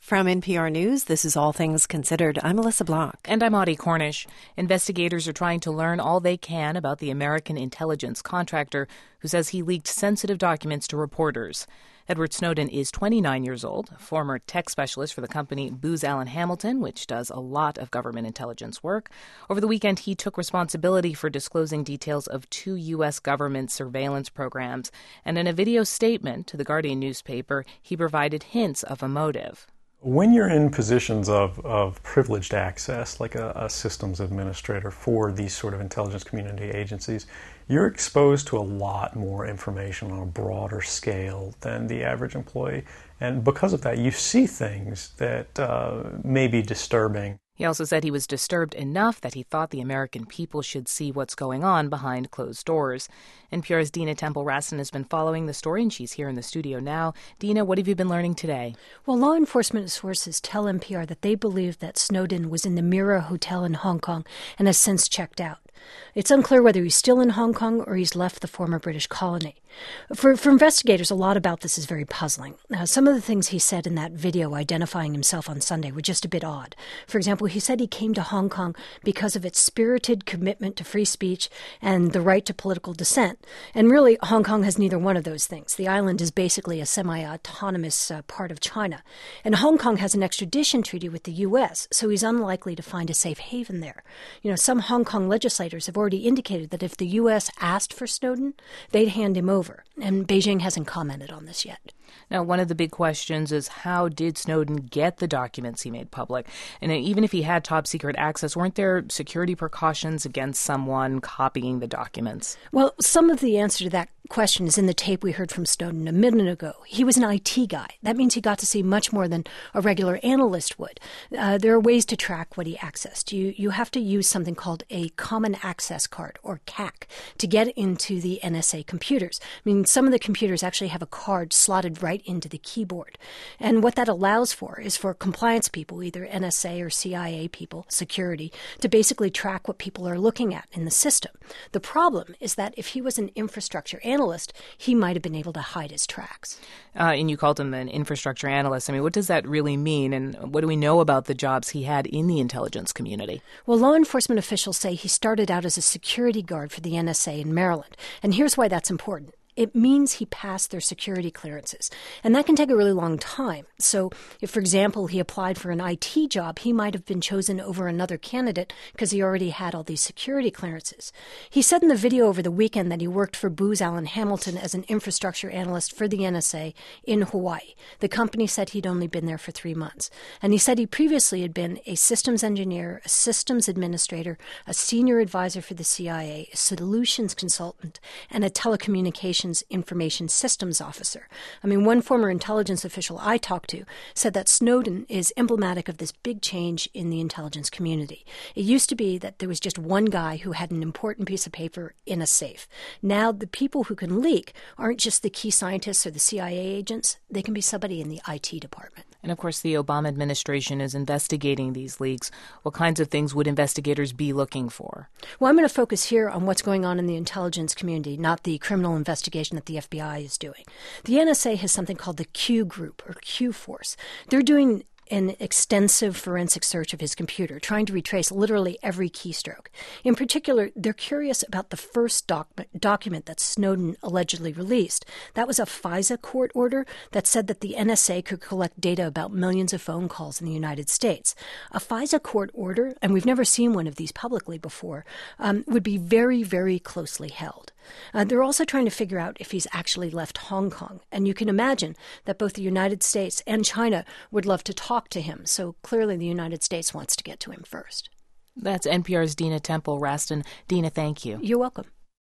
From NPR News, this is All Things Considered. I'm Melissa Block. And I'm Audie Cornish. Investigators are trying to learn all they can about the American intelligence contractor who says he leaked sensitive documents to reporters. Edward Snowden is 29 years old, a former tech specialist for the company Booz Allen Hamilton, which does a lot of government intelligence work. Over the weekend, he took responsibility for disclosing details of 2 U.S. government surveillance programs. And in a video statement to the Guardian newspaper, he provided hints of a motive. When you're in positions of privileged access, like a systems administrator for these sort of intelligence community agencies, you're exposed to a lot more information on a broader scale than the average employee. And because of that, you see things that may be disturbing. He also said he was disturbed enough that he thought the American people should see what's going on behind closed doors. NPR's Dina Temple-Raston has been following the story, and she's here in the studio now. Dina, what have you been learning today? Well, law enforcement sources tell NPR that they believe that Snowden was in the Mira Hotel in Hong Kong and has since checked out. It's unclear whether he's still in Hong Kong or he's left the former British colony. For investigators, a lot about this is very puzzling. Some of the things he said in that video identifying himself on Sunday were just a bit odd. For example, he said he came to Hong Kong because of its spirited commitment to free speech and the right to political dissent. And really, Hong Kong has neither one of those things. The island is basically a semi-autonomous part of China. And Hong Kong has an extradition treaty with the U.S., so he's unlikely to find a safe haven there. You know, some Hong Kong legislators have already indicated that if the U.S. asked for Snowden, they'd hand him over. And Beijing hasn't commented on this yet. Now, one of the big questions is how did Snowden get the documents he made public? And even if he had top secret access, weren't there security precautions against someone copying the documents? Well, some of the answer to that question is in the tape we heard from Snowden a minute ago. He was an IT guy. That means he got to see much more than a regular analyst would. There are ways to track what he accessed. You have to use something called a Common Access Card, or CAC, to get into the NSA computers. I mean, some of the computers actually have a card slotted right into the keyboard. And what that allows for is for compliance people, either NSA or CIA people, security, to basically track what people are looking at in the system. The problem is that if he was an infrastructure analyst, he might have been able to hide his tracks. And you called him an infrastructure analyst. I mean, what does that really mean? And what do we know about the jobs he had in the intelligence community? Well, law enforcement officials say he started out as a security guard for the NSA in Maryland. And here's why that's important. It means he passed their security clearances. And that can take a really long time. So if, for example, he applied for an IT job, he might have been chosen over another candidate because he already had all these security clearances. He said in the video over the weekend that he worked for Booz Allen Hamilton as an infrastructure analyst for the NSA in Hawaii. The company said he'd only been there for 3 months. And he said he previously had been a systems engineer, a systems administrator, a senior advisor for the CIA, a solutions consultant, and a telecommunications information systems officer. I mean, one former intelligence official I talked to said that Snowden is emblematic of this big change in the intelligence community. It used to be that there was just one guy who had an important piece of paper in a safe. Now, the people who can leak aren't just the key scientists or the CIA agents. They can be somebody in the IT department. And of course, the Obama administration is investigating these leaks. What kinds of things would investigators be looking for? Well, I'm going to focus here on what's going on in the intelligence community, not the criminal investigation that the FBI is doing. The NSA has something called the Q Group, or Q Force. They're doing an extensive forensic search of his computer, trying to retrace literally every keystroke. In particular, they're curious about the first document that Snowden allegedly released. That was a FISA court order that said that the NSA could collect data about millions of phone calls in the United States. A FISA court order, and we've never seen one of these publicly before, would be very, very closely held. They're also trying to figure out if he's actually left Hong Kong. And you can imagine that both the United States and China would love to talk to him. So clearly the United States wants to get to him first. That's NPR's Dina Temple-Raston. Dina, thank you. You're welcome.